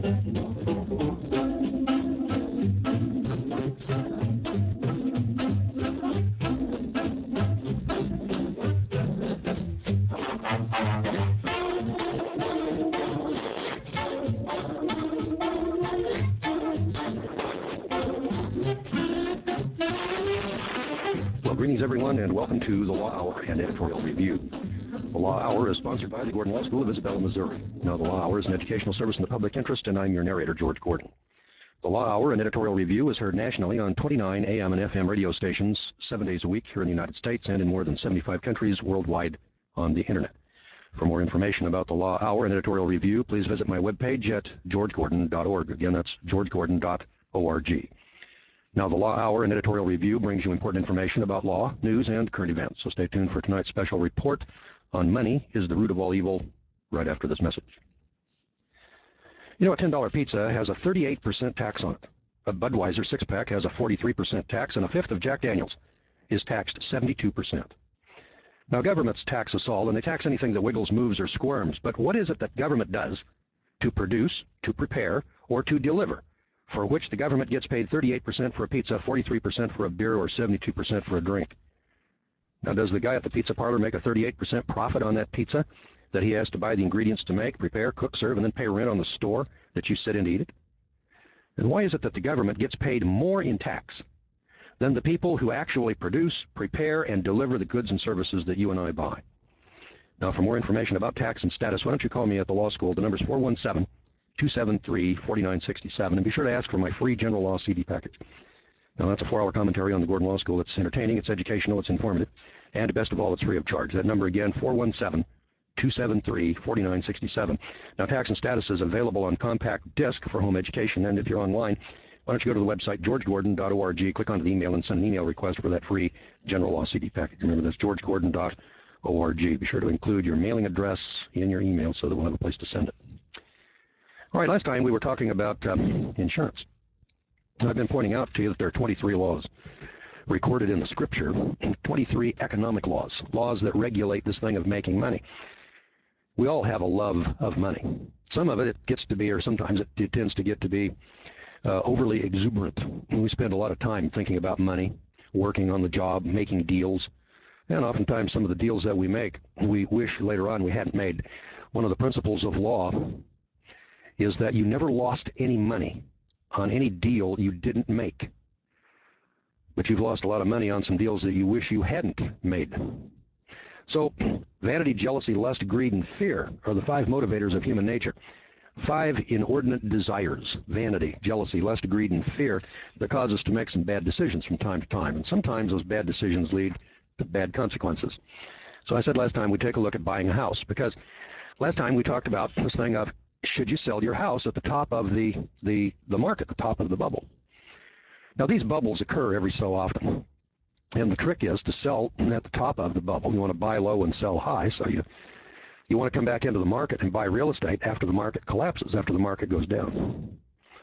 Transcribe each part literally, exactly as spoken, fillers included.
Well, greetings, everyone, and welcome to the Law Hour and Editorial Review. The Law Hour is sponsored by the Gordon Law School of Isabella, Missouri. Now, the Law Hour is an educational service in the public interest, and I'm your narrator, George Gordon. The Law Hour and Editorial Review is heard nationally on twenty-nine A M and F M radio stations seven days a week here in the United States and in more than seventy-five countries worldwide on the Internet. For more information about the Law Hour and Editorial Review, please visit my webpage at george gordon dot org. Again, that's george gordon dot org. Now, the Law Hour and Editorial Review brings you important information about law, news, and current events. So stay tuned for tonight's special report on Money is the Root of All Evil right after this message. You know, a ten dollar pizza has a thirty-eight percent tax on it. A Budweiser six-pack has a forty-three percent tax, and a fifth of Jack Daniels is taxed seventy-two percent. Now, governments tax us all, and they tax anything that wiggles, moves, or squirms. But what is it that government does to produce, to prepare, or to deliver, for which the government gets paid thirty-eight percent for a pizza, forty-three percent for a beer, or seventy-two percent for a drink? Now, does the guy at the pizza parlor make a thirty-eight percent profit on that pizza that he has to buy the ingredients to make, prepare, cook, serve, and then pay rent on the store that you sit in to eat it? And why is it that the government gets paid more in tax than the people who actually produce, prepare, and deliver the goods and services that you and I buy? Now, for more information about tax and status, why don't you call me at the law school? The number's four one seven, two seven three, four nine six seven, and be sure to ask for my free general law C D package. Now, that's a four-hour commentary on the Gordon Law School. It's entertaining, it's educational, it's informative, and best of all, it's free of charge. That number again, four one seven, two seven three, four nine six seven. Now, Tax and Status is available on compact disc for home education, and if you're online, why don't you go to the website, george gordon dot org, click onto the email, and send an email request for that free general law C D package. Remember, that's george gordon dot org. Be sure to include your mailing address in your email so that we'll have a place to send it. All right, last time we were talking about um, insurance. I've been pointing out to you that there are twenty-three laws recorded in the scripture, twenty-three economic laws, laws that regulate this thing of making money. We all have a love of money. Some of it, it gets to be, or sometimes it, it tends to get to be uh, overly exuberant. We spend a lot of time thinking about money, working on the job, making deals, and oftentimes some of the deals that we make, we wish later on we hadn't made. One of the principles of law is that you never lost any money on any deal you didn't make. But you've lost a lot of money on some deals that you wish you hadn't made. So, vanity, jealousy, lust, greed, and fear are the five motivators of human nature. Five inordinate desires: vanity, jealousy, lust, greed, and fear, that cause us to make some bad decisions from time to time. And sometimes those bad decisions lead to bad consequences. So I said last time we'd take a look at buying a house, because last time we talked about this thing of, should you sell your house at the top of the, the, the market, the top of the bubble? Now, these bubbles occur every so often. And the trick is to sell at the top of the bubble. You want to buy low and sell high. So you, you want to come back into the market and buy real estate after the market collapses, after the market goes down.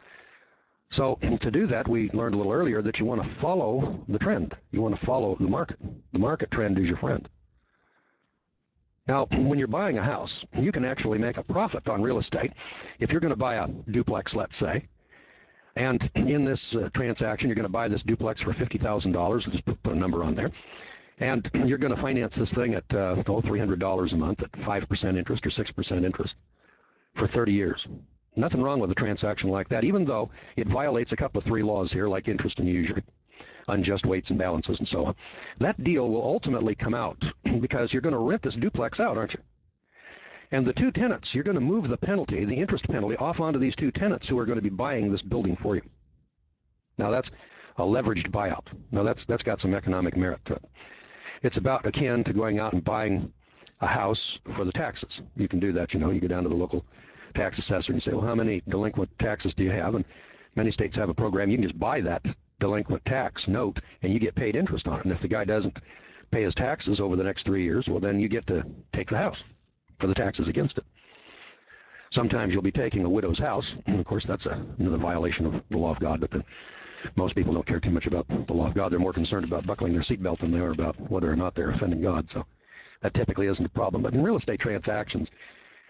So to do that, we learned a little earlier that you want to follow the trend. You want to follow the market. The market trend is your friend. Now, when you're buying a house, you can actually make a profit on real estate. If you're going to buy a duplex, let's say, and in this uh, transaction, you're going to buy this duplex for fifty thousand dollars. We'll just put, put a number on there. And you're going to finance this thing at uh, oh, three hundred dollars a month at five percent interest or six percent interest for thirty years. Nothing wrong with a transaction like that, even though it violates a couple of three laws here, like interest and usury, unjust weights and balances, and so on. That deal will ultimately come out because you're going to rent this duplex out, aren't you? And the two tenants, you're going to move the penalty, the interest penalty, off onto these two tenants who are going to be buying this building for you. Now, that's a leveraged buyout. Now, that's that's got some economic merit to it. It's about akin to going out and buying a house for the taxes. You can do that, you know. You go down to the local tax assessor and you say, well, how many delinquent taxes do you have? And many states have a program. You can just buy that delinquent tax note and you get paid interest on it. And if the guy doesn't pay his taxes over the next three years, well, then you get to take the house for the taxes against it. Sometimes you'll be taking a widow's house, and of course that's a, another violation of the law of God, but the, most people don't care too much about the law of God. They're more concerned about buckling their seatbelt than they are about whether or not they're offending God, so that typically isn't a problem. But in real estate transactions,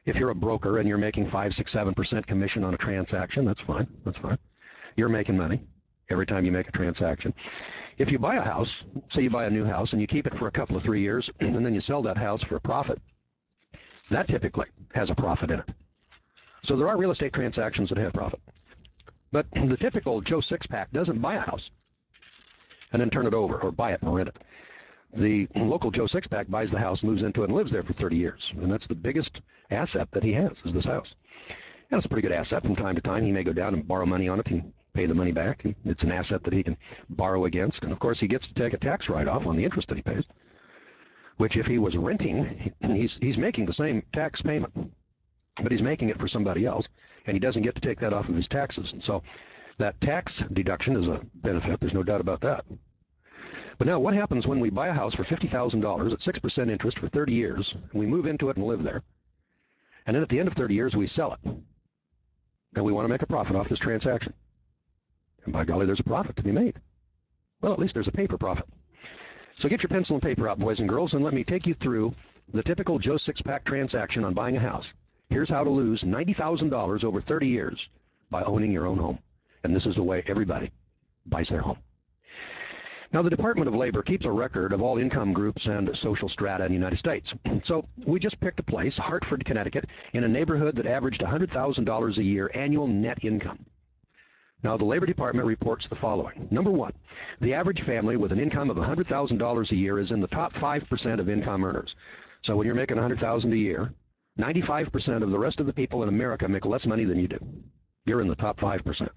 If you're a broker and you're making five, six, seven percent commission on a transaction, that's fine. That's fine. You're making money every time you make a transaction. If you buy a house, say you buy a new house and you keep it for a couple of three years, and then you sell that house for a profit, that typically has a profit in it. So there are real estate transactions that have profit. But the typical Joe Sixpack doesn't buy a house and then turn it over or buy it and rent it. The local Joe Sixpack buys the house, moves into it, and lives there for thirty years. And that's the biggest asset that he has, is this house. And it's a pretty good asset. From time to time, he may go down and borrow money on it and pay the money back. It's an asset that he can borrow against. And, of course, he gets to take a tax write-off on the interest that he pays, which if he was renting, he's, he's making the same tax payment, but he's making it for somebody else, and he doesn't get to take that off of his taxes. And so that tax deduction is a benefit. There's no doubt about that. But now what happens when we buy a house for fifty thousand dollars at six percent interest for thirty years, and we move into it and live there, and then at the end of thirty years we sell it, and we want to make a profit off this transaction? And by golly, there's a profit to be made. Well, at least there's a paper profit. So get your pencil and paper out, boys and girls, and let me take you through the typical Joe Sixpack transaction on buying a house. Here's how to lose ninety thousand dollars over thirty years by owning your own home. And this is the way everybody buys their home. Now, the Department of Labor keeps a record of all income groups and social strata in the United States. So we just picked a place, Hartford, Connecticut, in a neighborhood that averaged one hundred thousand dollars a year annual net income. Now, the Labor Department reports the following. Number one, the average family with an income of one hundred thousand dollars a year is in the top five percent of income earners. So when you're making one hundred thousand dollars a year, ninety-five percent of the rest of the people in America make less money than you do. You're in the top five percent.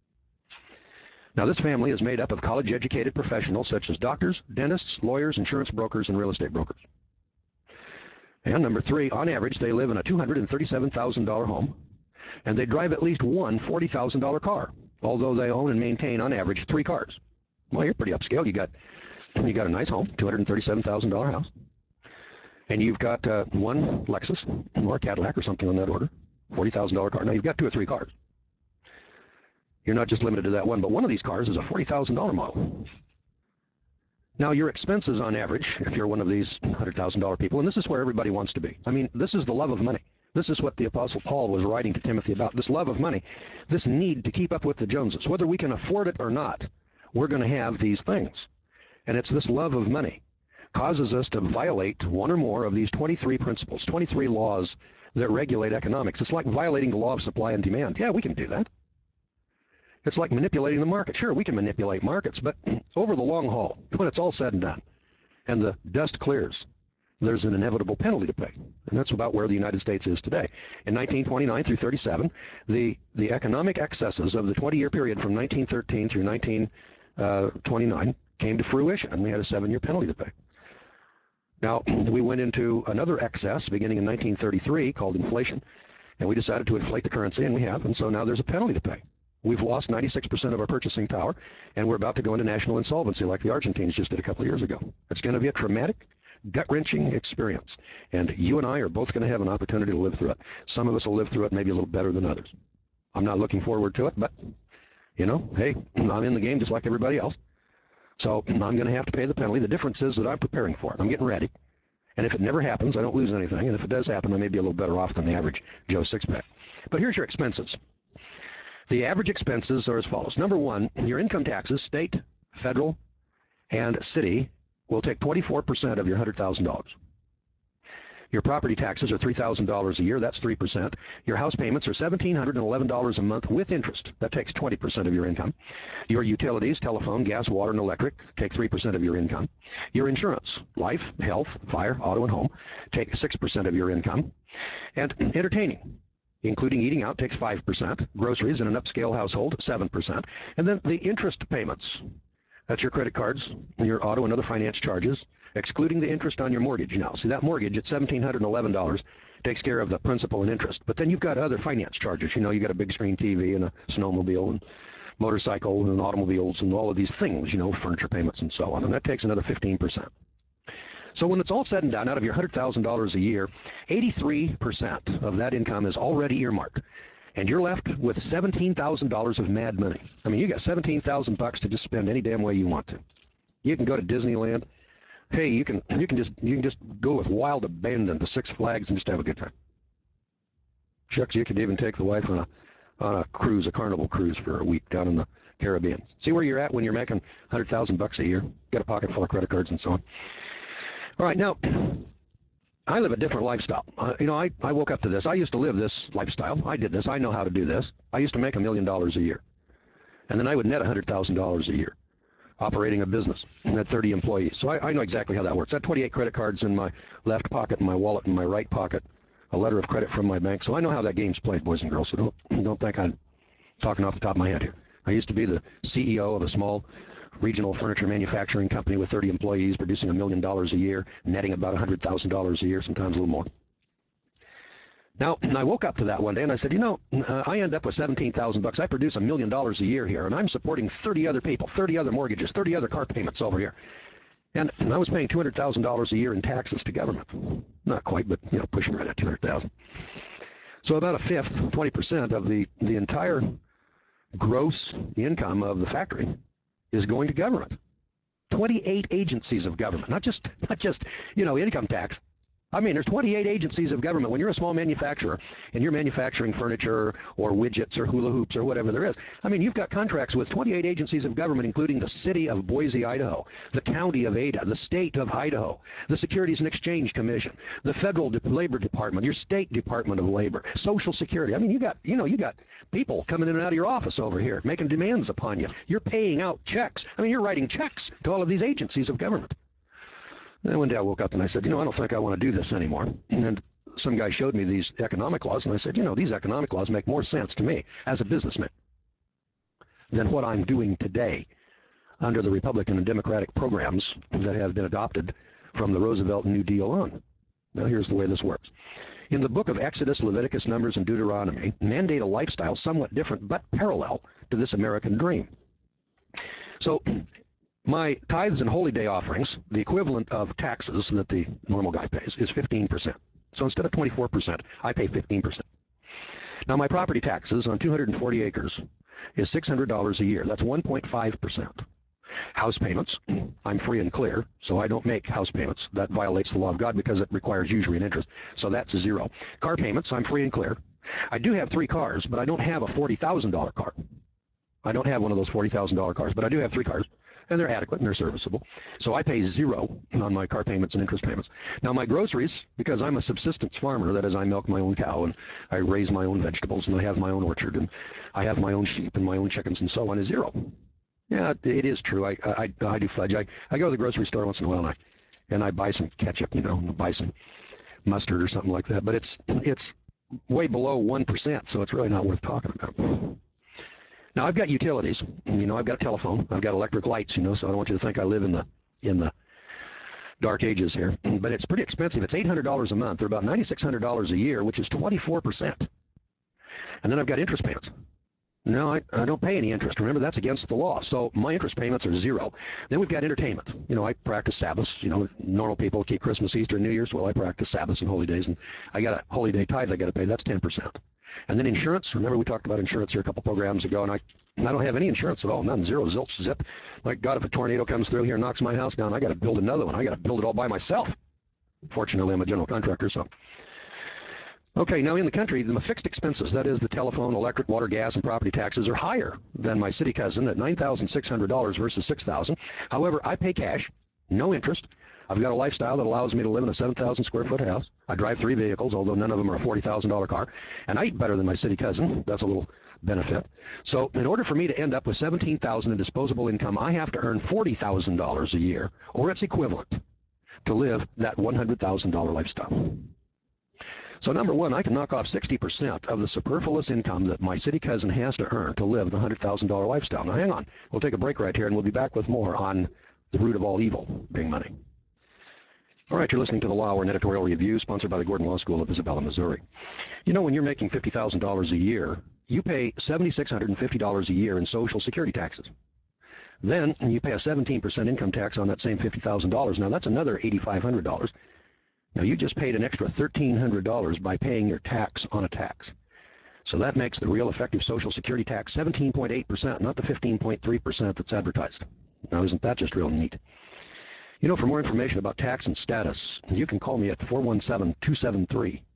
Now, this family is made up of college-educated professionals such as doctors, dentists, lawyers, insurance brokers, and real estate brokers. And number three, on average, they live in a two hundred thirty-seven thousand dollars home, and they drive at least one forty thousand dollars car, although they own and maintain, on average, three cars. Well, you're pretty upscale. You got, you got a nice home, two hundred thirty-seven thousand dollars house, and you've got uh, one Lexus or a Cadillac or something on that order, forty thousand dollars car. Now, you've got two or three cars. You're not just limited to that one, but one of these cars is a forty thousand dollars model. Now, your expenses on average, if you're one of these one hundred thousand dollars people, and this is where everybody wants to be. I mean, this is the love of money. This is what the Apostle Paul was writing to Timothy about, this love of money, this need to keep up with the Joneses. Whether we can afford it or not, we're going to have these things. And it's this love of money causes us to violate one or more of these twenty-three principles, twenty-three laws that regulate economics. It's like violating the law of supply and demand. Yeah, we can do that. It's like manipulating the market. Sure, we can manipulate markets, but over the long haul, when it's all said and done, and the dust clears, there's an inevitable penalty to pay. And that's about where the United States is today. In nineteen twenty-nine through thirty-seven, the, the economic excesses of the twenty-year period from nineteen thirteen through nineteen twenty-nine came to fruition, and we had a seven-year penalty to pay. Now, we went into another excess beginning in nineteen thirty-three called inflation, and we decided to inflate the currency, and we have, and so now there's a penalty to pay. We've lost ninety-six percent of our purchasing power, and we're about to go into national insolvency like the Argentines just did a couple of years ago. It's going to be a traumatic, gut-wrenching experience, and you and I are both going to have an opportunity to live through it. Some of us will live through it maybe a little better than others. I'm not looking forward to it, but, you know, hey, I'm in the game just like everybody else, so I'm going to have to pay the penalty. The difference is that I'm preparing for it. I'm getting ready, and if it never happens, I don't lose anything, and if it does happen, I may be a little better off than the average Joe Sixpack. But here's your expenses. The average expenses are as follows. Number one, your income taxes, state, federal, and city, will take twenty-four percent of your one hundred thousand dollars. Your property taxes are three thousand dollars a year. That's three percent. Your house payments are one thousand seven hundred eleven dollars a month with interest. That takes twenty percent of your income. Your utilities, telephone, gas, water, and electric, take three percent of your income. Your insurance, life, health, fire, auto, and home, take six percent of your income. And entertaining, including eating out, takes five percent. Groceries in an upscale household, seven percent. And then the interest payments. That's your credit cards, your auto and other finance charges, excluding the interest on your mortgage. Now, see, that mortgage at one thousand seven hundred eleven dollars takes care of the principal and interest. But then you've got other finance charges. You know, you've got a big screen T V and a snowmobile and motorcycle and automobiles and all of these things, you know, furniture payments and so on. And that takes another fifteen percent. So when it's all said and done, out of your one hundred thousand dollars a year, eighty-three percent of that income is already earmarked. And you're left with seventeen thousand dollars of mad money. I mean, you got seventeen thousand bucks to just spend any damn way you want to. You can go to Disneyland. Hey, you can you can just you can just go with wild abandon to Six Flags and just have a good time. Shucks, you could even take the wife on a on a cruise, a Carnival cruise for a week down in the Caribbean. See where you're at when you're making one hundred thousand bucks a year. Got a pocket full of credit cards and so on. All right, now I live a different lifestyle. Uh, you know, I, I woke up to this. I used to live this lifestyle. I did this. I know how to do this. I used to make a million dollars a year. And then I would net one hundred thousand dollars a year operating a business and had thirty employees. So I, I know exactly how that works. I had twenty-eight credit cards in my left pocket and my wallet in my right pocket, a letter of credit from my bank. So I know how that game's played, boys and girls. So don't, don't think I'm talking off the top of my head here. I used to be the C E O of a small regional furniture manufacturing company with thirty employees, producing a million dollars a year, netting about one hundred thousand dollars a year, sometimes a little more. Now, I woke up to that one day and I said, you know, uh, I end up with seventeen thousand bucks. I produce a million dollars a year here, and I'm supporting thirty other people, thirty other mortgages, thirty other car payments over here. And I was paying two hundred thousand dollars a year in taxes to government. Not quite, but, you know, pushing right at two hundred thousand dollars. So about a fifth, twenty percent of the, the entire gross income of the factory is going to government. twenty-eight agencies of government, not just, not just, you know, income tax. I mean, there's twenty-eight agencies of government. When you're a small manufacturer and you're manufacturing furniture or widgets or hula hoops or whatever there is, I mean, you've got contracts with twenty-eight agencies of government, including the city of Boise, Idaho, the county of Ada, the state of Idaho, the Securities and Exchange Commission, the federal De- labor department, your state department of labor, Social Security. I mean, you got, you know, you got people coming in and out of your office over here making demands upon you. You're paying out checks. I mean, you're writing checks to all of these agencies of government. And one day I woke up and I said, you know, I don't think I want to do this anymore. And some guy showed me these economic laws, and I said, you know, these economic laws make more sense to me as a businessman than what I'm doing today under the Republican and Democratic programs that have been adopted from the Roosevelt New Deal on. Now, here's the way this works. In the book of Exodus, Leviticus, Numbers, and Deuteronomy, mandate a lifestyle somewhat different but parallel to this American dream. So my tithes and holy day offerings, the equivalent of taxes that the normal guy pays, is fifteen percent. So instead of twenty-four percent, I pay fifteen percent. Now my property taxes on two hundred forty acres is six hundred dollars a year. That's one point five percent. House payments, I'm free and clear, so I don't make house payments. That violates the law of God because it requires usury and interest, so that's zero. Car payments, I'm free and clear. I do have three cars, but I don't have a forty thousand dollar car. I don't have one of those forty thousand dollar cars, but I do have three cars, and they're adequate and they're serviceable. So I pay zero on my car payments and interest payments. Now my groceries, because I'm a subsistence farmer, that is, I milk my own cow and I raise my own vegetables and I have my own orchard and I have my own sheep and my own chickens and so on, is zero. Yeah, it is true. I I, I do fudge. I, I go to the grocery store once in a while and I, and I buy some ketchup, you know, buy some mustard or something like that. But it's it's way below one percent, so it's really not worth talking about. Now I've got utilities, you know, I've got a telephone, I've got electric lights, you know, so I don't want you to think I live in the in the dark ages here. But it's pretty expensive. It's eight hundred dollars a month. They're about ninety-six hundred dollars a year, which is twenty-four percent. And then I've got interest payments. No, I, I don't pay any interest. Remember, that's against the law. So my interest payments are zero. Then we've got entertainment. You know, I practice Sabbaths. You know, normal people keep Christmas, Easter, and New Year's. Well, I practice Sabbaths and holy days, and I got a holy day tithe I got to pay. That's ten percent. And then insurance. Remember, we talked about insurance here a couple programs ago, and I, I don't have any insurance at all. None. Zero. Zilch. Zip. My God, if a tornado comes through here and knocks my house down, I got to build another one. I got to build it all by myself. Fortunately, I'm a general contractor, so. Okay, now in the country, the fixed expenses, that is the telephone, electric, water, gas, and property taxes, are higher than my city cousin at nine thousand six hundred dollars versus six thousand dollars. However, I pay cash, no interest. I've got a lifestyle that allows me to live in a seven thousand square foot house. I drive three vehicles, although none of them are a forty thousand dollar car. And I eat better than my city cousin. That's a little benefit. So in order for me to end up with seventeen thousand dollars in disposable income, I have to earn forty thousand dollars a year, or its equivalent, to live that one hundred thousand dollar lifestyle. So number one, I can knock off sixty percent of the superfluous income that my city cousin has to earn to live the one hundred thousand dollar lifestyle. Now hang on, we'll take a break right here and we'll be back with more on the root of all evil, being money. All right, you're listening to the Law Hour, an editorial review sponsored by the Gordon Law School of Isabella, Missouri. You know, when you're making fifty thousand dollars a year, you pay seven thousand six hundred fifty dollars a year in Social Security taxes. Then you pay a seventeen percent income tax on that same fifty thousand dollars. Now that's another eight thousand five hundred dollars. Now, you just paid an extra one thousand three hundred dollars by paying your tax on a tax. So that makes the real effective Social Security tax seventeen point eight percent, not the fifteen point three percent that's advertised. Now, isn't that just real neat? You know, for more information about tax and status, you can call me at four one seven, two seven three,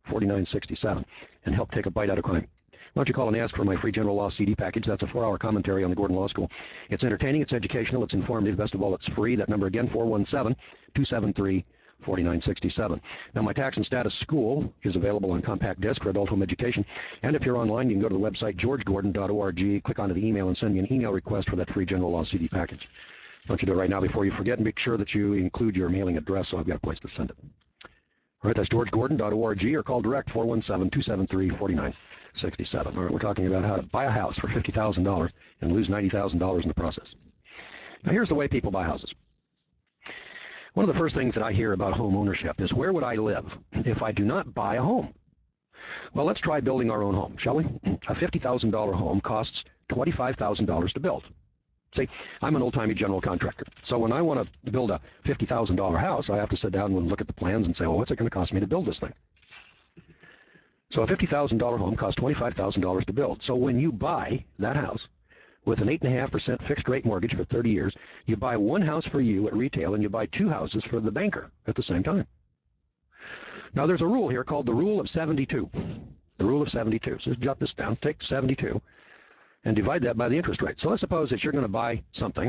forty-nine sixty-seven and help take a bite out of crime. Why don't you call and ask for my free general law C D package? That's a four-hour commentary on the Gordon Law School. It's entertaining, it's educational, it's informative. Best of all, it's free. That number again, four one seven, two seven three, four nine six seven. Now, my Tax and Status School is available on compact disc for adult home education. And if you're online, you can go to the website, george gordon dot org, click onto the email, and send me an email request for that free general law C D package. Why don't you do it right now before you forget, and make sure that you include your mailing address so I've got a place to send it. All right, that's george gordon dot org, or call direct four one seven, two seven three, four nine six seven. All right, we're talking about how to buy a house for fifty thousand dollars and lose ninety thousand dollars in the process. Now, here's the way people buy houses. One of the first things that I hear about home ownership is, where would I live if I do not buy a home? Well, let's try building our own home, shall we? A fifty thousand dollar home costs twenty-five thousand dollars to build. See, I'm an old-timey general contractor, so when I want to build a fifty thousand dollar house, I have to sit down and look at the plans and say, well, what's it going to cost me to build this thing? So a fifty thousand dollar home costs twenty-five thousand dollars to build. So when you buy that house with an eight point five percent fixed rate mortgage for thirty years, you buy one house for you at retail and you buy two houses for the banker at the same time. Now, there's a rule here called the rule of seventy-two. The rule of seventy-two. So just jot this down. Take seventy-two and divide that by the interest rate. So let's suppose that you're going to buy something,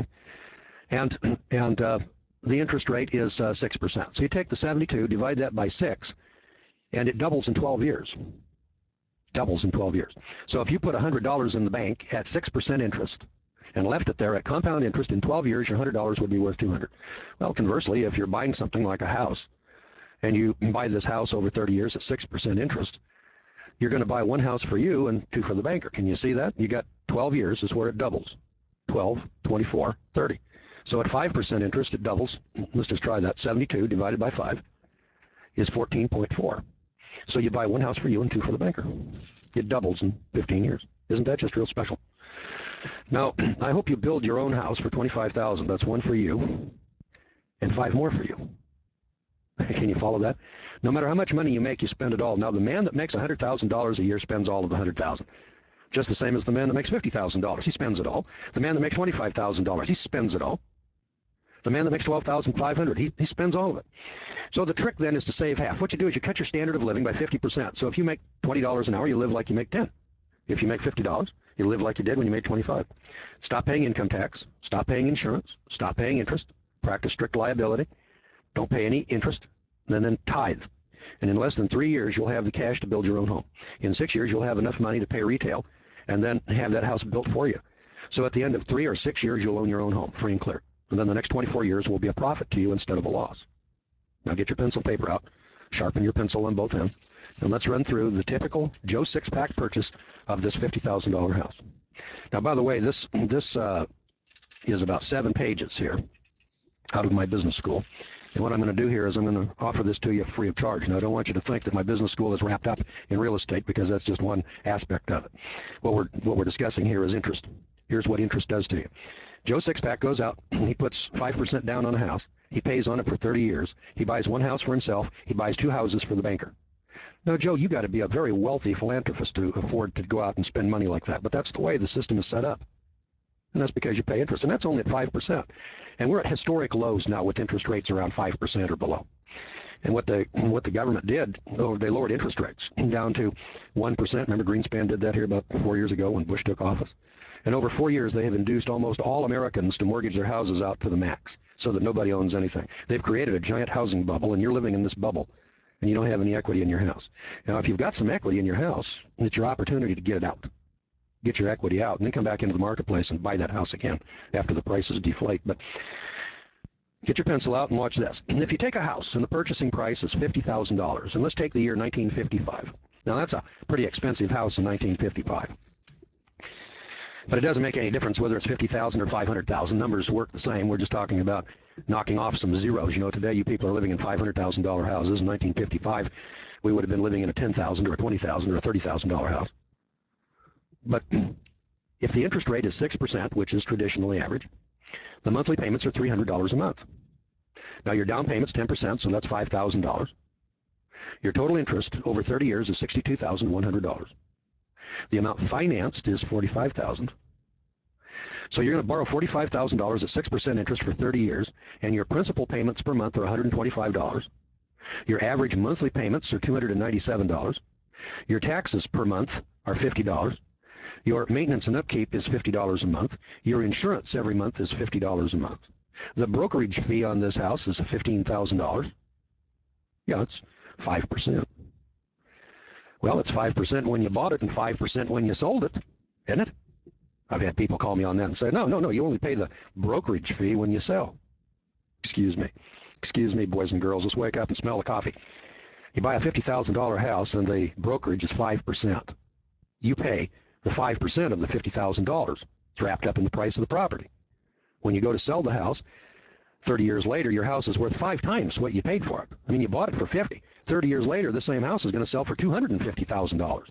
and and uh, the interest rate is uh, six percent. So you take the seventy-two, divide that by six, and it doubles in twelve years. Doubles in twelve years. So if you put one hundred dollars in the bank at six percent interest and left it there at compound interest, in twelve years, your one hundred dollars would be worth two hundred dollars. Well, conversely, if you're buying something like a house, and you buy this house over thirty years at six percent interest, you're going to buy one house for you and two for the banker. Can you see that? You got twelve years is where it doubles. twelve, twenty-four, thirty. So at five percent interest, it doubles. Let's just try that. seventy-two divided by five is fourteen point four. So you buy one house for you and two for the banker. It doubles in fifteen years. Isn't that just real special? Now, I hope you build your own house for twenty-five thousand dollars. That's one for you and five more for you. Can you follow that? No matter how much money you make, you spend it all. Now, the man that makes one hundred thousand dollars a year spends all of the one hundred thousand dollars. Just the same as the man that makes fifty thousand dollars. He spends it all. The man that makes twenty-five thousand dollars, he spends it all. The man that makes twelve thousand five hundred dollars, he, he spends all of it. So the trick then is to save half. What you do is you cut your standard of living by fifty percent. So if you make twenty dollars an hour, you live like you make ten dollars. If you make fifty dollars, you live like you did when you made twenty-five dollars. Stop paying income tax. Stop paying insurance. Stop paying interest. Practice strict liability. Don't pay any interest. And then tithe. And in less than three years, you'll have the cash to build your own home. In six years, you'll have enough money to pay retail and then have that house built for you. So at the end of three or six years, you'll own your own home, free and clear. And then the next twenty-four years will be a profit to you instead of a loss. Now get your pencil paper out, sharpen your pencil on both ends, and let's run through the typical Joe six-pack purchase of this fifty thousand dollar house. Now, by the way, this, this uh, is about seven pages here out of my business school. And what I'm going to do here is I'm going to offer this to you free of charge. Now, I don't want you to think that my business school is wrapped up in real estate, because that's just one aspect of it. What we're, what we're discussing here is interest. Here's what interest does to you. Joe Sixpack goes out, he puts five percent down on a house. He pays on it for thirty years. He buys one house for himself. He buys two houses for the banker. Now, Joe, you got to be a very wealthy philanthropist to afford to go out and spend money like that. But that's the way the system is set up. And that's because you pay interest. And that's only at five percent. And we're at historic lows now with interest rates around five percent or below. And what the, what the government did, oh, they lowered interest rates down to one percent. Remember, Greenspan did that here about four years ago when Bush took office. And over four years, they have induced almost all Americans to mortgage their houses out to the max so that nobody owns anything. They've created a giant housing bubble, and you're living in this bubble, and you don't have any equity in your house. Now, if you've got some equity in your house, it's your opportunity to get it out. Get your equity out, and then come back into the marketplace and buy that house again after the prices deflate. But get your pencil out and watch this. And if you take a house and the purchasing price is fifty thousand dollars, and let's take the year nineteen fifty-five. Now, that's a pretty expensive house in nineteen fifty-five. But it doesn't make any difference whether it's fifty thousand dollars or five hundred thousand dollars. Numbers work the same. We're just talking about knocking off some zeros. You know, today you people are living in five hundred thousand dollar houses. In nineteen fifty-five, we would have been living in a ten thousand dollars or a twenty thousand dollars or a thirty thousand dollar house. But if the interest rate is six percent, which is traditionally average, the monthly payments are three hundred dollars a month. Now, your down payment's ten percent, so that's five thousand dollars. Your total interest over thirty years is sixty-two thousand one hundred dollars. The amount financed is forty-five thousand dollars. So you're going to borrow forty-five thousand dollars at six percent interest for thirty years, and your principal payments per month are one hundred twenty-five dollars. Your average monthly payments are two hundred ninety-seven dollars. Your taxes per month are fifty dollars. Your maintenance and upkeep is fifty dollars a month. Your insurance every month is fifty dollars a month. The brokerage fee on this house is fifteen thousand dollars. Yeah, it's five percent. Well, it's five percent when you bought it and five percent when you sold it, isn't it? I've had people call me on that and say, no, no, no, you only pay the brokerage fee when you sell. Excuse me. Excuse me, boys and girls. Let's wake up and smell the coffee. You buy a fifty thousand dollar house and the brokerage is five percent. You pay the five percent of the fifty thousand dollars. It's wrapped up in the price of the property. When you go to sell the house, thirty years later, your house is worth five times what you paid for it. I mean, you bought it for fifty. thirty years later, the same house is going to sell for two hundred fifty thousand dollars.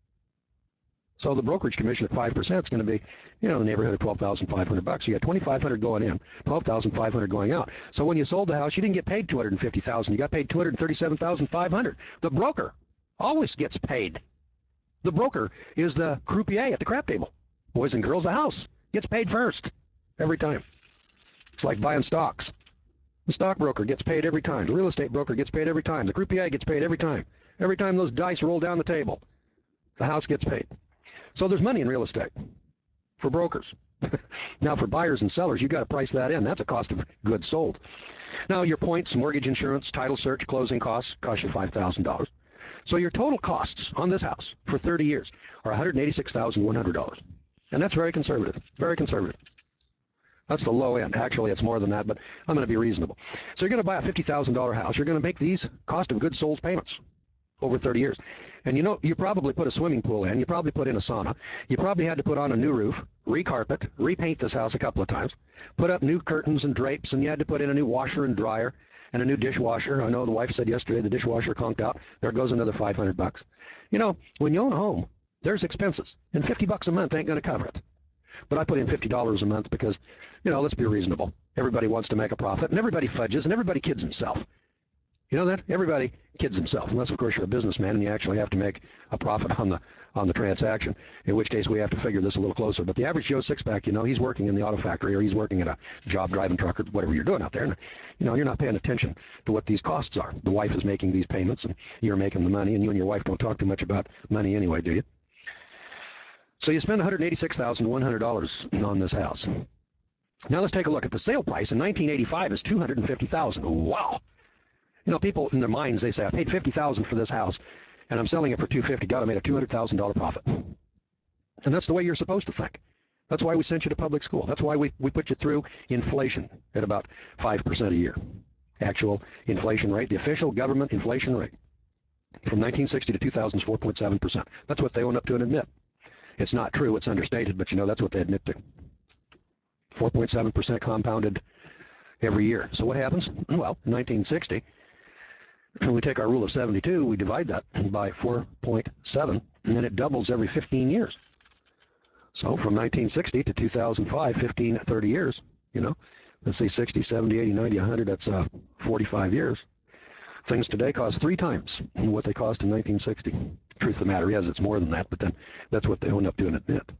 So the brokerage commission at five percent is going to be, you know, in the neighborhood of twelve thousand five hundred bucks. You got twenty-five hundred going in, twelve thousand five hundred going out. So when you sold the house, you didn't get paid two hundred fifty thousand. You got paid two hundred thirty-seven thousand five hundred. The broker always gets paid. The broker is the croupier at the crap table. Boys and girls, the house gets paid first every time. It's like buying stocks. The stockbroker gets paid every time. The real estate broker gets paid every time. The croupier gets paid every time. Every time those dice roll down the table, the house gets paid. So there's money in real estate for brokers. Now, for buyers and sellers, you've got to price that in. That's a cost of goods sold. Now, your points, mortgage insurance, title search, closing costs cost you five thousand dollars. So your total costs on this house for thirty years are one hundred eighty-six thousand one hundred dollars. And that's very conservative, very conservative. That's the low end. Actually, it's more than that, but I'm going to be reasonable. So you're going to buy a fifty thousand dollar house. You're going to make these cost of goods sold payments over thirty years. And you know, you probably put a swimming pool in. You probably put in a sauna. You probably had to put on a new roof, recarpet, repaint this house a couple of times, put up new curtains and drapes, and you had to put in a new washer and dryer and a new dishwasher. I know the wife said yesterday the dishwasher conked out. There goes another five hundred bucks. You know, when you own a home, there's expenses, and fifty bucks a month ain't going to cover it. But I put in fifty dollars a month because, you know, let's be reasonable. Everybody wants to make a profit, and everybody fudges, and everybody kids himself. You know that? Everybody kids himself, unless, of course, you're a businessman and you actually have to make a profit on the on the transaction, in which case we have to figure this a little closer. But the average Joe Sixpack, you know, he's working in the auto factory or he's working at a job driving truck or whatever you're doing out there. And, you know, you're not paying attention to what these costs are. The wife is making these payments, and you're making the money, and you and your wife don't talk too much about money anyway, do you? So you spend one hundred eighty-six thousand one hundred dollars on this house. Now let's take a look at the sale price. In nineteen eighty-five is two hundred fifty thousand dollars. Wow. You know, people in their minds, they say, I paid fifty thousand dollars for this house, and I'm selling it for two hundred fifty thousand dollars. God, I made a two hundred thousand dollars profit. And that's the way you're supposed to think. That's why we sent you to public school. That's why we, we put you through inflation at about five percent a year. Actual inflation rate, the official government inflation rate. From nineteen sixty to two thousand is four point seven percent. That's what they own up to and admit. It's not true, it's understated, but you know that's what they admit to. four point seven percent compounded every year. So what happens? Well, in nineteen sixty, we take our rule of seventy-two, we divide that by four point seven, and then it doubles every fifteen years. So from nineteen sixty to two thousand five, fifteen, thirty years, you know, let's say sixty, seventy, eighty, ninety, one hundred, that's uh, forty-five years. Things today cost three times what they cost in nineteen sixty. Truth of the matter is, it's more than that, but then that's what they own up to and admit.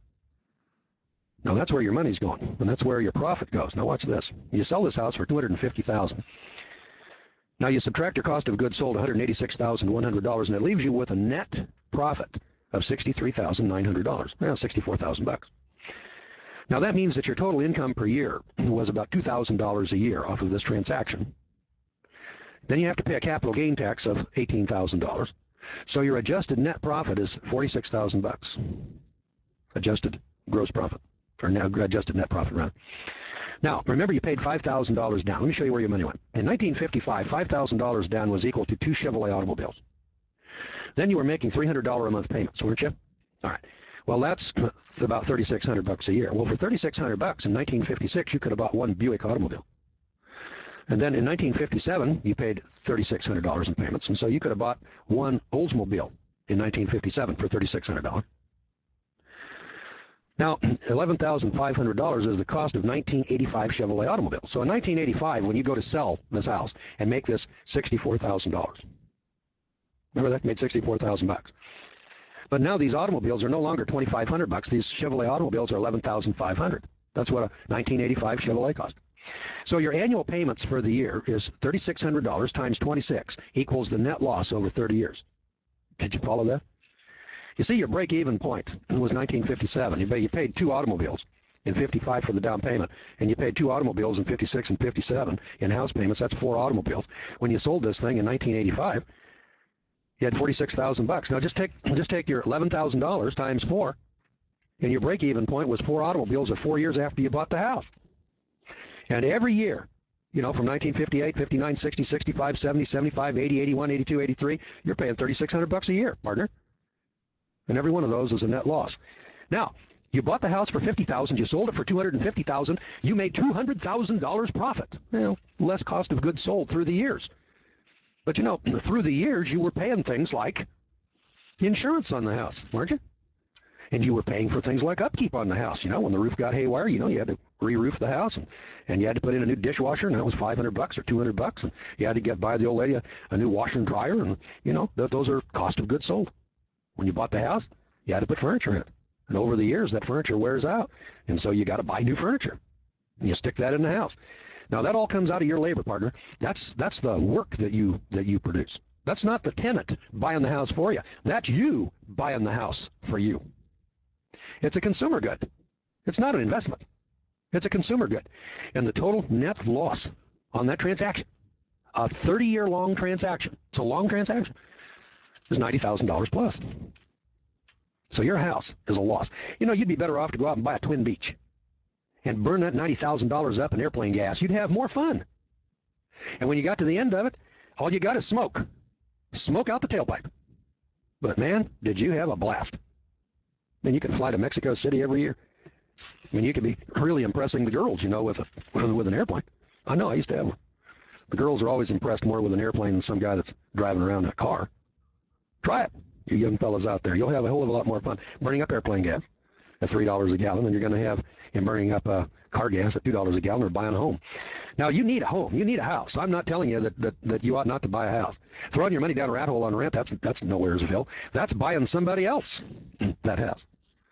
Now that's where your money's going, and that's where your profit goes. Now watch this. You sell this house for two hundred fifty thousand dollars. Now you subtract your cost of goods sold, one hundred eighty-six thousand one hundred dollars, and it leaves you with a net profit of sixty-three thousand nine hundred dollars. Well, sixty-four thousand bucks. Now that means that your total income per year was about two thousand dollars a year off of this transaction. Then you have to pay a capital gain tax of eighteen thousand dollars. So your adjusted net profit is forty-six thousand bucks. Adjusted gross profit, or now adjusted net profit, rather. Now, remember you paid five thousand dollars down. Let me show you where your money went. In nineteen fifty-five, five thousand dollars down was equal to two Chevrolet automobiles. Then you were making three hundred dollars a month payments, weren't you? All right. Well, that's about thirty-six hundred bucks a year. Well, for thirty-six hundred bucks in nineteen fifty-six, you could have bought one Buick automobile. And then in nineteen fifty-seven, you paid thirty-six hundred dollars in payments, and so you could have bought one Oldsmobile in nineteen fifty-seven for thirty-six hundred dollars. Now, eleven thousand five hundred dollars is the cost of nineteen eighty-five Chevrolet automobile. So in nineteen eighty-five, when you go to sell this house and make this sixty-four thousand dollars, remember that? Made sixty-four thousand bucks. But now these automobiles are no longer twenty-five hundred bucks. These Chevrolet automobiles are eleven thousand five hundred. That's what a nineteen eighty-five Chevrolet cost. So your annual payments for the year is three thousand six hundred dollars times twenty-six equals the net loss over thirty years. Did you follow that? You see, your break-even point was nineteen fifty-seven. You paid two automobiles in fifty-five for the down payment, and you paid two automobiles in fifty-six and fifty-seven in house payments. That's four automobiles. When you sold this thing in nineteen eighty-five, you had forty-six thousand bucks. Now just take just take your eleven thousand dollars times four, and your break-even point was four automobiles or four years after you bought the house. And every year, you know, from nineteen fifty-eight, fifty-nine, sixty, sixty-five, seventy, seventy-five, eighty, eighty-one, eighty-two, eighty-three, you're paying thirty-six hundred bucks a year, partner. And every one of those is a net loss. Now, you bought the house for fifty thousand dollars, you sold it for two hundred fifty thousand dollars, you made two hundred thousand dollars profit. Well, less cost of goods sold through the years. But you know, through the years, you were paying things like insurance on the house, weren't you? And you were paying for things like upkeep on the house. You know, when the roof got haywire, you know, you had to re-roof the house, and, and you had to put in a new dishwasher, and that was five hundred bucks or two hundred bucks, and you had to get buy the old lady a, a new washer and dryer, and you know, th those are cost of goods sold. When you bought the house, you had to put furniture in it. And over the years, that furniture wears out. And so you got to buy new furniture. And you stick that in the house. Now, that all comes out of your labor, partner. That's that's the work that you that you produce. That's not the tenant buying the house for you. That's you buying the house for you. It's a consumer good. It's not an investment. It's a consumer good. And the total net loss on that transaction, a thirty-year-long transaction, it's a long transaction, is ninety thousand dollars plus. So your house is a loss. You know, you'd be better off to go out and buy a Twin Beach and burn that ninety thousand dollars up in airplane gas. You'd have more fun. And when you got to the end of it, all you got is smoke. Smoke out the tailpipe. But man, did you have a blast. I mean, you could fly to Mexico City every year. I mean, you could be really impressing the girls, you know, with, a, with an airplane. I know, I used to have one. The girls are always impressed more with an airplane than some guy that's driving around in a car. Try it, you young fellas out there. You'll have a whole lot more fun burning up airplane gas at three dollars a gallon than you're going to have in burning up uh, car gas at two dollars a gallon or buying a home. Now, you need a home. You need a house. I'm not telling you that, that, that you ought not to buy a house. Throwing your money down a rat hole on rent, that's, that's nowheresville. That's buying somebody else that house.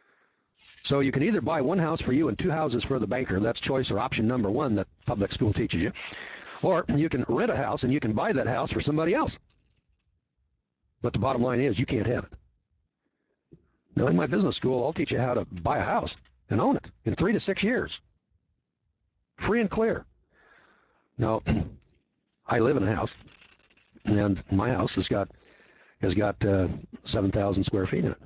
So you can either buy one house for you and two houses for the banker. That's choice or option number one that public school teaches you. Or you can rent a house and you can buy that house for somebody else. But the bottom line is you can't have it. Now, in my business school, I'll teach you how to buy a house and own it in three to six years. Free and clear. Now, I live in a house, and my house has got has got uh, seven thousand square feet in it.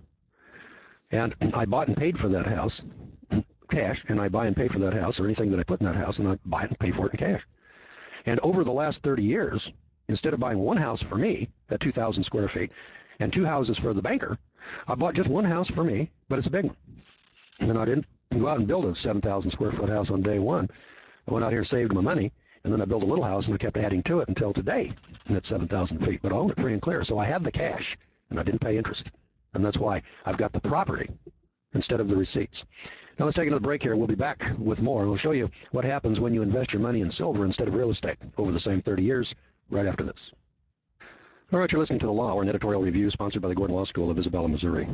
And I bought and paid for that house cash, and I buy and pay for that house or anything that I put in that house, and I buy it and pay for it in cash. And over the last thirty years, instead of buying one house for me at two thousand square feet and two houses for the banker, I bought just one house for me, but it's a big one. And I didn't go out and build a seven thousand square foot house on day one. I went out here and saved my money, and then I built a little house, and I kept adding to it until today, and it's seven thousand feet. But I own it free and clear, so I have the cash, and I didn't pay interest. And that's why I've got the property instead of the receipts. Now let's take another break here. We'll be back with more. We'll show you what happens when you invest your money in silver instead of real estate over the same thirty years right after this. All right, you're listening to The Law Hour, an editorial review sponsored by the Gordon Law School of Isabella, Missouri.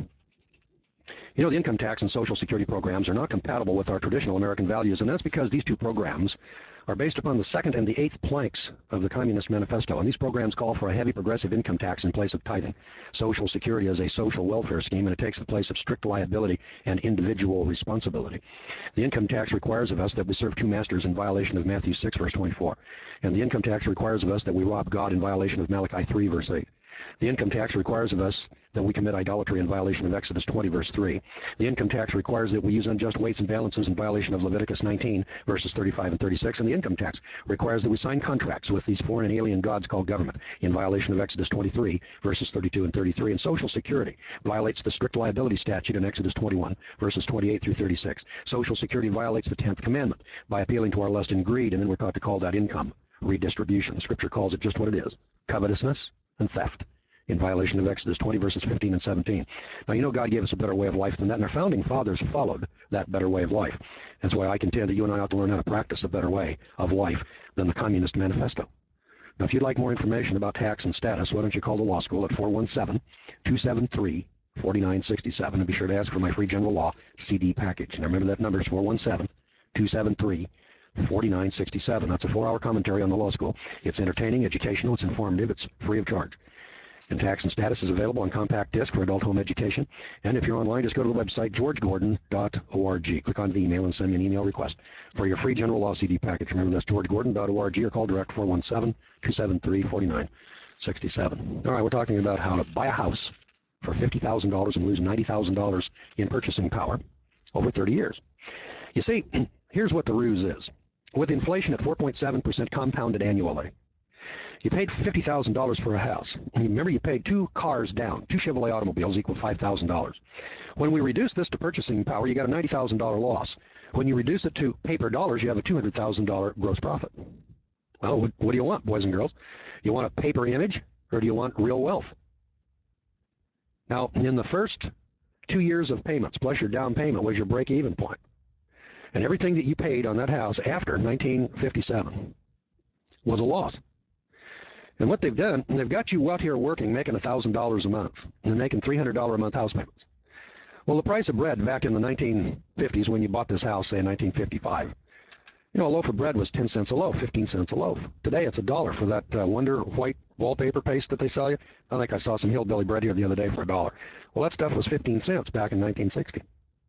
You know, the income tax and Social Security programs are not compatible with our traditional American values, and that's because these two programs are based upon the second and the eighth planks of the Communist Manifesto. And these programs call for a heavy progressive income tax in place of tithing. Social Security is a social welfare scheme, and it takes the place of strict liability and individual responsibility. The income tax requires of us that we serve two masters in violation of Matthew six, verse twenty-four. And the income tax requires of us that we rob God in violation of Malachi three, verse eight. The income tax requires of us that we commit idolatry in violation of Exodus twenty, verse three. The income tax requires that we use unjust weights and balances in violation of Leviticus nineteen, verses thirty-five and thirty-six. And the income tax requires that we sign contracts with these foreign and alien gods called government in violation of Exodus twenty-three, verses thirty-two and thirty-three. And Social Security violates the strict liability statute in Exodus twenty-one, verses twenty-eight through thirty-six. Social Security violates the tenth commandment by appealing to our lust and greed, and then we're taught to call that income redistribution. The Scripture calls it just what it is: covetousness and theft, in violation of Exodus twenty, verses fifteen and seventeen. Now, you know God gave us a better way of life than that, and our founding fathers followed that better way of life. That's why I contend that you and I ought to learn how to practice a better way of life than the Communist Manifesto. Now, if you'd like more information about tax and status, why don't you call the law school at four one seven, two seven three, four nine six seven, and be sure to ask for my free general law C D package. Now, remember that number is four one seven, two seven three, forty-nine sixty-seven. That's a four-hour commentary on the law school. It's entertaining, educational, it's informative, it's free of charge. And Tax and Status is available on compact disc for adult home education. And if you're online, just go to the website george gordon dot org. Click on the email and send me an email request for your free general law C D package. Remember, that's george gordon dot org or call direct four one seven, two seven three, four nine six seven. All right, we're talking about how to buy a house for fifty thousand dollars and lose ninety thousand dollars in purchasing power over thirty years. You see, here's what the ruse is. With inflation at four point seven percent compounded annually, you paid fifty thousand dollars for a house. And remember, you paid two cars down. Two Chevrolet automobiles equal five thousand dollars. When we reduce this to purchasing power, you got a ninety thousand dollar loss. When you reduce it to paper dollars, you have a two hundred thousand dollar gross profit. Well, what, what do you want, boys and girls? You want a paper image, or do you want real wealth? Now, in the first two years of payments, plus your down payment, was your break-even point. And everything that you paid on that house after nineteen fifty-seven was a loss. And what they've done, they've got you out here working, making one thousand dollars a month, and making three hundred dollars a month house payments. Well, the price of bread back in the nineteen fifties, when you bought this house, say in nineteen fifty-five, you know, a loaf of bread was ten cents a loaf, fifteen cents a loaf. Today, it's a dollar for that uh, Wonder white wallpaper paste that they sell you. I think I saw some hillbilly bread here the other day for a dollar. Well, that stuff was fifteen cents back in nineteen sixty.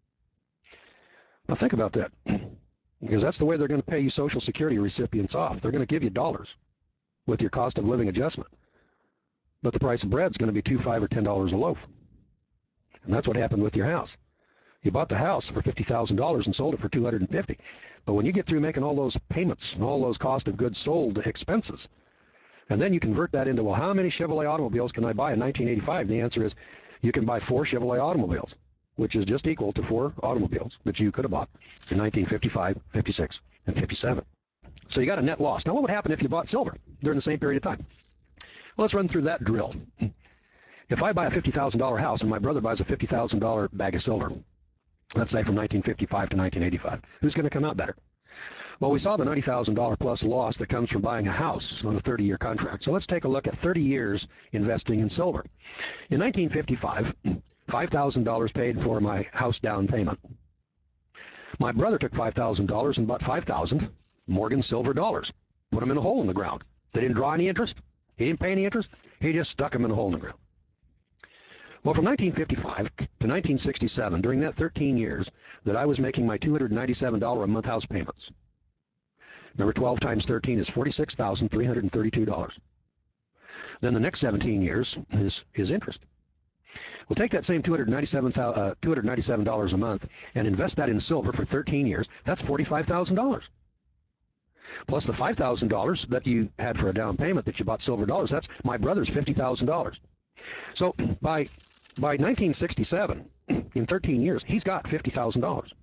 Now, think about that, because that's the way they're going to pay you Social Security recipients off. They're going to give you dollars with your cost of living adjustment. But the price of bread is going to be two, five, or ten dollars a loaf. And that's what happened with your house. You bought the house for fifty thousand dollars and sold it for two hundred fifty thousand dollars. But when you get through making all those payments and all those cost of goods sold expenses, and then you convert that into, well, how many Chevrolet automobiles can I buy in nineteen eighty-five? The answer is you can buy four Chevrolet automobiles, which is just equal to four automobiles that you could have bought in nineteen fifty-five, fifty-six, and fifty-seven. So you got a net loss. Now, what would happen if you bought silver during the same period of time? Well, let's run through that drill. If I buy a fifty thousand dollar house and my brother buys a fifty thousand dollar bag of silver, let's say from nineteen fifty-five to nineteen eighty-five, who's going to come out better? Well, we saw the ninety thousand dollar plus loss that comes from buying a house on a thirty year contract. So let's take a look at thirty years investing in silver. In nineteen fifty-five, five thousand dollars paid for my house down payment. My brother took five thousand dollars and bought five thousand Morgan silver dollars, put them in a hole in the ground. They didn't draw any interest. He didn't pay any interest. He just stuck them in a hole in the ground. Well, from nineteen fifty-five to nineteen sixty-seven, during that thirteen years that I was making my two hundred ninety-seven dollars a month house payments, remember twelve times thirteen is forty-six thousand three hundred thirty-two dollars. Then the next seventeen years is, is interest. We'll take that same two hundred ninety-seven dollars a month and invest that in silver for thirteen years. That's forty-five thousand dollars. Plus the five thousand dollars that you had for a down payment that you bought silver dollars, that's my brother's fifty thousand dollars. So by, by nineteen sixty-seven, in thirteen years, he's got fifty thousand dollars.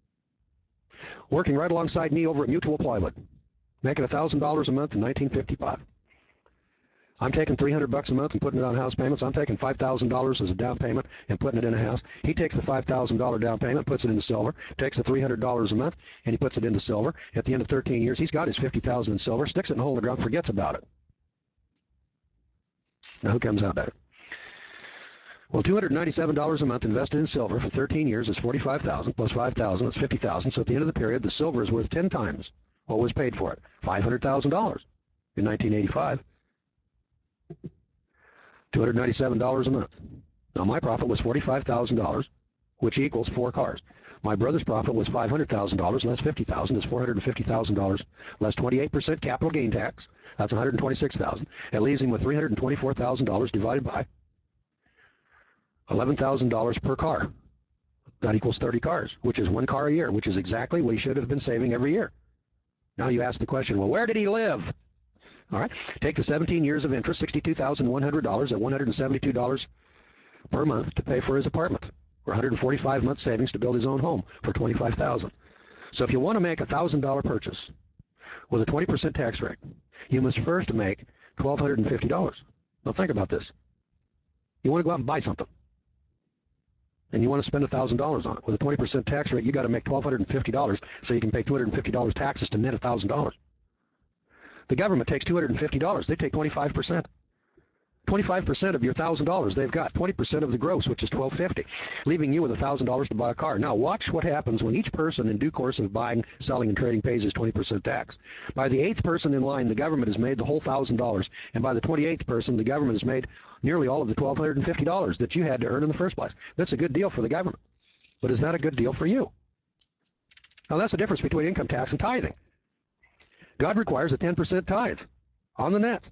Working right alongside me over at Mutual Plywood, making one thousand dollars a month in nineteen fifty-five. I'm taking three hundred bucks a month and putting it on house payments. I'm taking five thousand dollars as a down payment and putting it in a house. He takes the five thousand dollar down payment, puts it into silver, takes the three hundred dollars a month, and he puts it into silver. At the end of thirteen years, he's got his fifty thousand dollars in silver, sticks it in a hole in the ground, forgets about it. Now, who comes out better? Well, two hundred ninety-seven dollars a month invested in silver for thirteen years is forty-five thousand dollars, plus five thousand dollars, that's fifty thousand dollars. So at the end of the period, the silver is worth ten times what was paid for it, five hundred thousand dollars in nineteen eighty-five. two hundred ninety-seven dollars a month. Now, my profit was forty-five thousand dollars, which equals four cars. My brother's profit was five hundred thousand dollars less fifty thousand dollars is four hundred fifty thousand dollars less twenty-eight percent capital gain tax. That's one hundred twenty-six thousand dollars. It leaves him with three hundred twenty-four thousand dollars divided by eleven thousand dollars per car. That equals thirty cars, which is one car a year, which is exactly what he should have been saving every year. Now you ask the question, well, where did he live? All right, take the seventeen years of interest, sixty-two thousand one hundred dollars at one hundred seventy-two dollars per month to pay for his apartment, or one hundred forty-five months savings to build his own home for twenty-five thousand dollars. So if you want to make a one thousand dollar purchase with a twenty percent tax rate, you must first make one thousand two hundred fifty dollars. Now think about this. You want to go out and buy something, and you want to spend one thousand dollars on it. With a twenty percent tax rate, you got to make one thousand two hundred fifty dollars so you can pay two hundred fifty dollars taxes to net one thousand dollars. The government takes two hundred fifty dollars. They take twenty-five percent. twenty-five percent of your one thousand dollars they've got, twenty percent of the gross, which is twelve fifty, leaving you with one thousand dollars to buy a car. Now watch what happens when each person in due course of buying, selling, and trading pays his twenty percent tax. By the eighth person in line, the government has made the whole one thousand dollars, and by the twenty-eighth person, the government has made nearly all of the one thousand two hundred fifty dollars that you had to earn in the first place. That's a good deal for the government. But is that a good deal for you? Now that's the difference between income tax and tithing. God requires a ten percent tithe on the net.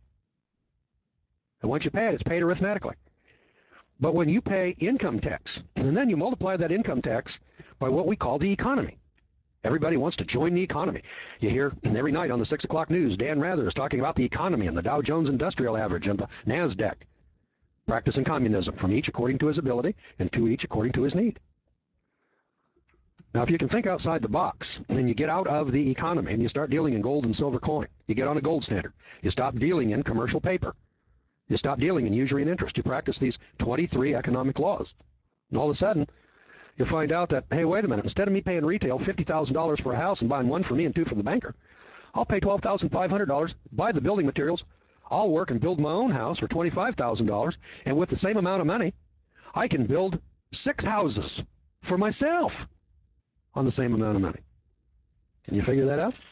And once you pay it, it's paid arithmetically. But when you pay income tax, and then you multiply that income tax by what we call the economy. Everybody wants to join the economy. You hear every night on the six o'clock news, Dan Rather is talking about the economy and the Dow Jones Industrial Average and the NASDAQ. Practicing communism, from each according to his ability and to each according to his need. Now, if you can think outside the box, and you get out of the economy and you start dealing in gold and silver coin, you get on a gold standard, you stop dealing in commercial paper, you stop dealing in usury and interest, you practice these twenty-three economic laws, and all of a sudden, you find out that, hey, wait a minute, instead of me paying retail fifty thousand dollars for a house and buying one for me and two for the banker, I'll pay twelve thousand five hundred dollars, buy the building materials, I'll work and build my own house for twenty-five thousand dollars, and with the same amount of money, I can build six houses for myself on the same amount of money. Can you figure that out?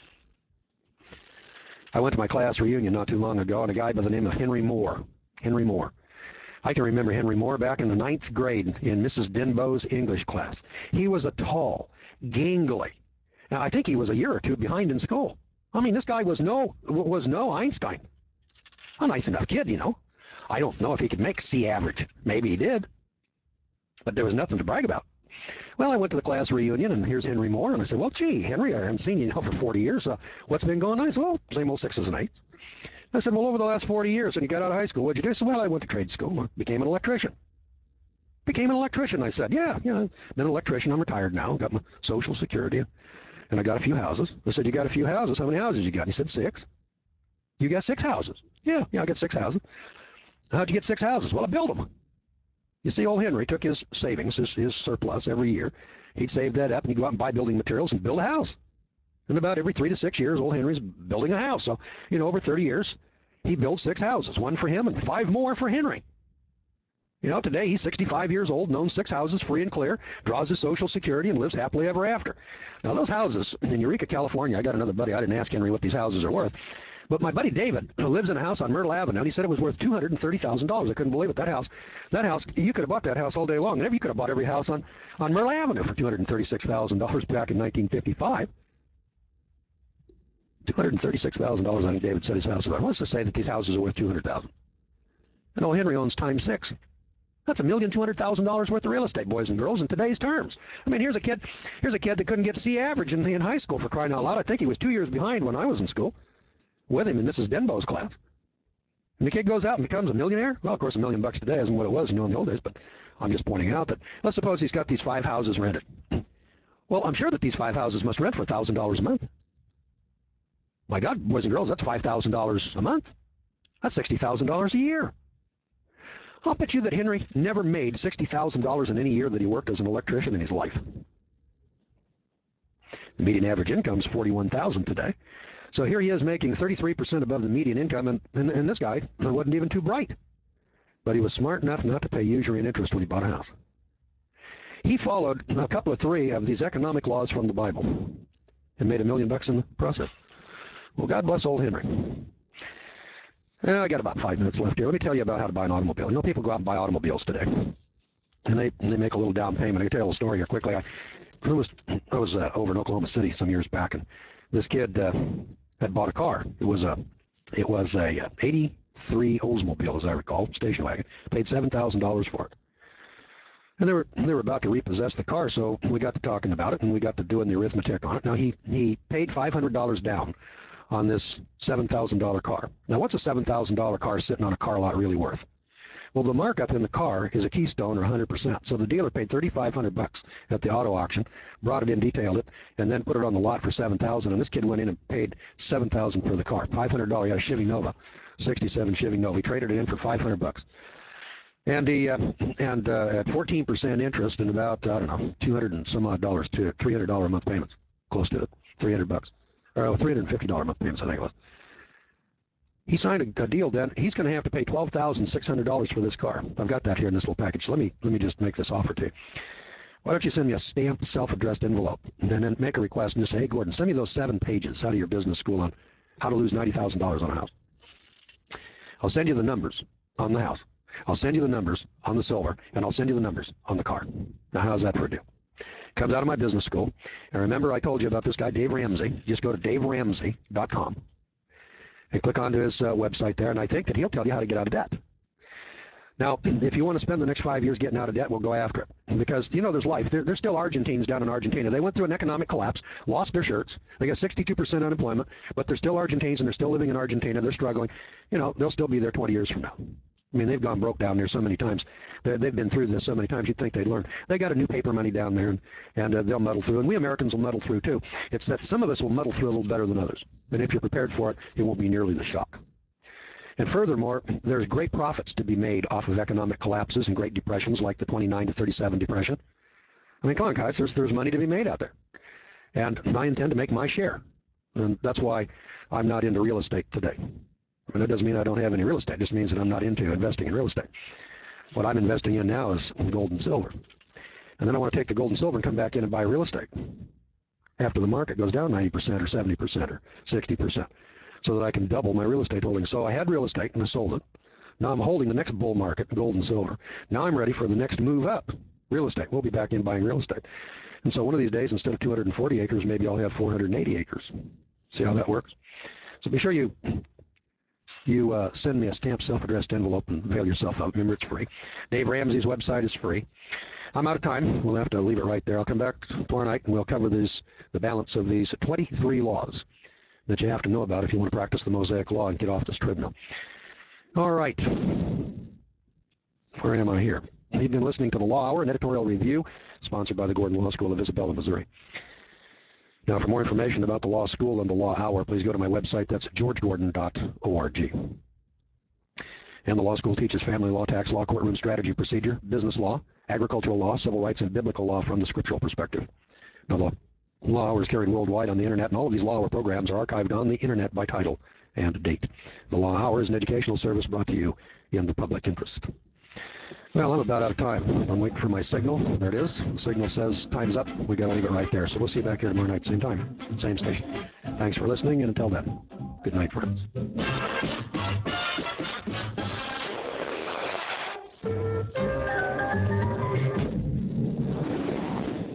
I went to my class reunion not too long ago, and a guy by the name of Henry Moore. Henry Moore. I can remember Henry Moore back in the ninth grade in Missus Denbo's English class. He was a tall, gangly. Now, I think he was a year or two behind in school. I mean, this guy was no was no Einstein. A nice enough kid, you know. I don't know if he could make C average. Maybe he did. But there was nothing to brag about. Well, I went to the class reunion, and here's Henry Moore, and I said, well, gee, Henry, I haven't seen you now for forty years. Uh, what's been going on? I said, well, same old sixes and eights. I said, well, over the last forty years, when you got out of high school, what'd you do? I said, well, I went to trade school. I became an electrician. Became an electrician, I said. Yeah, yeah, I've been an electrician. I'm retired now. Got my Social Security, and I got a few houses. I said, you got a few houses? How many houses you got? He said, six. You got six houses? Yeah, yeah, I got six houses. How'd you get six houses? Well, I built them. You see, old Henry took his savings, his, his surplus every year. He'd save that up, and he'd go out and buy building materials and build a house. And about every three to six years, old Henry's building a house. So, you know, over thirty years, he built six houses, one for him and five more for Henry. You know, today he's sixty-five years old and owns six houses free and clear, draws his Social Security, and lives happily ever after. Now, those houses in Eureka, California, I got another buddy. I didn't ask Henry what these houses are worth. But my buddy David lives in a house on Myrtle Avenue, and he said it was worth two hundred thirty thousand dollars. I couldn't believe it. That house, that house, you could have bought that house all day long. And you could have bought every house on, on Myrtle Avenue for two hundred thirty-six thousand dollars back in nineteen fifty-five. two hundred thirty-six thousand dollars, I think David said his house was worth. Let's just say that these houses are worth two hundred thousand dollars. And old Henry owns times six. That's a million two hundred thousand dollars worth of real estate, boys and girls, in today's terms. I mean, here's a kid, here's a kid that couldn't get C average in, in high school, for crying out loud. I think he was two years behind when I was in school, with him in Missus Denbo's class. And the kid goes out and becomes a millionaire. Well, of course, a million bucks today isn't what it was, you know, in the old days. But I'm just pointing out that, let's suppose he's got these five houses rented. Well, I'm sure that these five houses must rent for one thousand dollars a month. My God, boys and girls, that's five thousand dollars a month. That's sixty thousand dollars a year. I'll bet you that Henry never made sixty thousand dollars in any year that he worked as an electrician in his life. The median average income is forty-one thousand dollars today. So here he is making thirty-three percent above the median income, and, and, and this guy wasn't even too bright. But he was smart enough not to pay usury and interest when he bought a house. He followed a couple of three of these economic laws from the Bible and made a million bucks in the process. Well, God bless old Henry. Well, I got about five minutes left here. Let me tell you about how to buy an automobile. You know, people go out and buy automobiles today, and they and they make a little down payment. I can tell you a story here quickly. I, I was I was uh, over in Oklahoma City some years back, and this kid uh, had bought a car. It was a it was a eighty-three Oldsmobile, as I recall, station wagon. Paid seven thousand dollars for it. And they were they were about to repossess the car, so we got to talking about it, and we got to doing the arithmetic on it. Now he he paid five hundred dollars down on this seven thousand dollar car. Now, what's a seven thousand dollar car sitting on a car lot really worth? Well, the markup in the car is a Keystone or one hundred percent. So the dealer paid thirty-five hundred bucks at the auto auction, brought it in, detailed it, and then put it on the lot for seven thousand. And this kid went in and paid seven thousand for the car. five hundred dollars. He had a Chevy Nova, sixty-seven Chevy Nova. He traded it in for five hundred bucks. And he uh, and uh, at fourteen percent interest and about, I don't know, two hundred and some odd dollars to three hundred dollars a month payments, close to it, three hundred bucks, or three hundred fifty dollars a month payments, I think it was. he signed a, a deal, then he's going to have to pay twelve thousand six hundred dollars for this car. I've got that here in this little package. Let me let me just make this offer to you. Why don't you send me a stamped, self-addressed envelope, and then make a request and just say, hey, Gordon, send me those seven pages out of your business school on how to lose ninety thousand dollars on a house. I'll send you the numbers on the house. I'll send you the numbers on the silver, and I'll send you the numbers on the car. Now, how's that for a deal? Comes out of my business school. And remember, I told you about this guy, Dave Ramsey. Just go to dave ramsey dot com and click onto his uh, website there, and I think that he'll tell you how to get out of debt. Now, if you want to spend the next five years getting out of debt, we'll go after it. Because, you know, there's life. There, there's still Argentines down in Argentina. They went through an economic collapse, lost their shirts. They got sixty-two percent unemployment, but they're still Argentines, and they're still living in Argentina. They're struggling. You know, they'll still be there twenty years from now. I mean, they've gone broke down there so many times. They're, they've been through this so many times, you'd think they'd learn. They got a new paper money down there, and, and uh, they'll muddle through. And we Americans will muddle through, too. It's that some of us will muddle through a little better than others. And if you're prepared for it, it won't be nearly the shock. And furthermore, there's great profits to be made off of economic collapses and great depressions like the twenty-nine to thirty-seven depression. I mean, come on, guys, there's, there's money to be made out there. And I intend to make my share. And that's why I'm not into real estate today. And that doesn't mean I don't have any real estate. It just means that I'm not into investing in real estate. What I'm investing in now is gold and silver. And then I want to take the gold and silver and come back in and buy real estate after the market goes down ninety percent or seventy percent or sixty percent. So that I can double my real estate holdings. So I had real estate and I sold it. Now I'm holding the next bull market, gold and silver. Now I'm ready for the next move up, real estate. We'll be back in buying real estate. And so one of these days, instead of two hundred forty acres, maybe I'll have four hundred eighty acres. See how that works? So be sure you you uh, send me a stamped self-addressed envelope and avail yourself out. Remember, it's free. Dave Ramsey's website is free. I'm out of time. We'll have to leave it right there. I'll come back tomorrow night and we'll cover these, the balance of these twenty-three laws that you have to know about if you want to practice the Mosaic Law and get off this treadmill. All right. Where am I here? You've been listening to the Law Hour, an editorial review sponsored by the Gordon Law School of Isabella, Missouri. Now, for more information about the Law School and the Law Hour, please go to my website. That's george gordon dot org. And the Law School teaches family law, tax law, courtroom strategy, procedure, business law, agricultural law, civil rights, and biblical law from the scriptural perspective. Now, the Law Hour is carried worldwide on the Internet, and all of these Law Hour programs are archived on the Internet by title and date. The Law Hour is an educational service brought to you in the public interest. Well, I'm about out of time. I'm waiting for my signal. There it is. The signal says time's up. We got to leave it right there. So we'll see you back here tomorrow night, same time, same station. Thanks for listening, and until then, good night, friends.